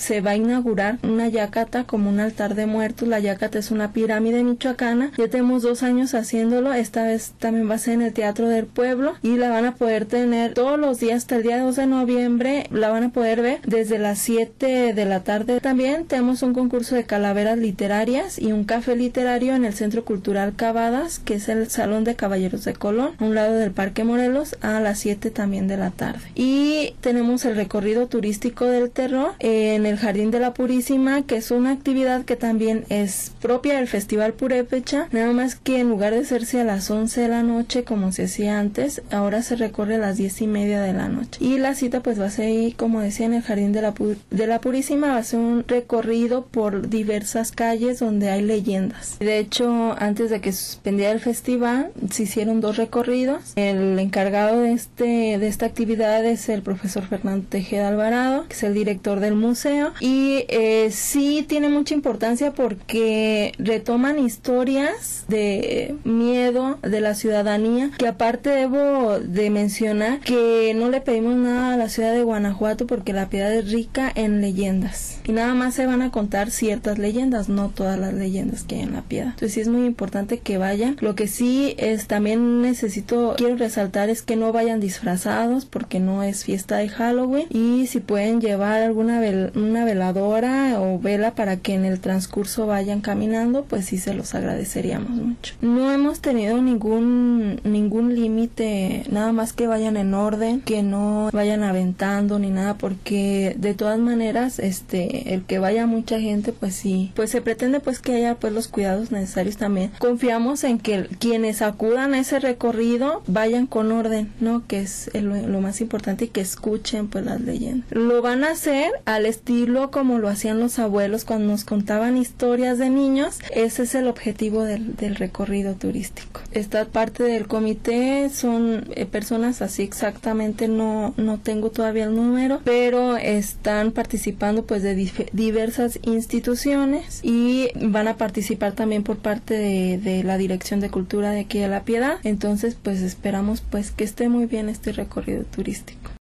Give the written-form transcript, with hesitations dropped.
se va a inaugurar una yacata como un altar de muertos. La yacata es una pirámide michoacana. Ya tenemos 2 años haciéndolo. Esta vez también va a ser en el Teatro del Pueblo y la van a poder tener todos los días hasta el día 2 de noviembre. La van a poder ver desde las 7 de la tarde. También tenemos un concurso de calaveras literarias y un café literario en el Centro Cultural Cavadas, que es el Salón de Caballeros de Colón, a un lado del Parque Morelos, a las 7 también de la tarde. Y tenemos el recorrido turístico del terror en el Jardín de la Purísima, que es una actividad que también es propia del Festival Purépecha, nada más que en lugar de hacerse a las 11 de la noche como se hacía antes, ahora se recorre a las 10:30 de la noche. Y la cita pues va a ser ahí, como decía, en el Jardín de la Purísima. Va a ser un recorrido por diversas calles donde hay leyendas. De hecho, antes de que se suspendiera el festival, se hicieron 2 recorridos. El encargado de esta actividad es el profesor Fernando Tejeda Alvarado, que es el director del museo, y sí tiene mucha importancia porque retoman historias de miedo de la ciudadanía, que aparte debo de mencionar que no le pedimos nada a la ciudad de Guanajuato porque La Piedad es rica en leyendas y nada más se van a contar ciertas leyendas, no todas las leyendas que hay en La Piedad. Entonces sí es muy importante que vayan. Lo que sí es también quiero resaltar es que no vayan disfrazados porque no es fiesta de Halloween, y si pueden llevar alguna una veladora o vela para que en el transcurso vayan caminando, pues sí se los agradeceríamos mucho. No hemos tenido ningún límite, nada más que vayan en orden, que no vayan aventando ni nada, porque de todas maneras el que vaya mucha gente, pues sí, pues se pretende pues que haya pues los cuidados necesarios también. Confiamos en que quienes acudan a ese recorrido vayan con orden, ¿no? Que es lo más importante, y que escuchen pues las leyendas. Lo van a hacer al estilo como lo hacían los abuelos cuando nos contaban historias de niños. Ese es el objetivo del recorrido turístico. Esta parte del comité son personas, así exactamente no tengo todavía el número, pero están participando pues de diversas instituciones, y van a participar también por parte de la Dirección de Cultura de aquí de La Piedad. Entonces pues esperamos pues que esté muy bien este recorrido turístico.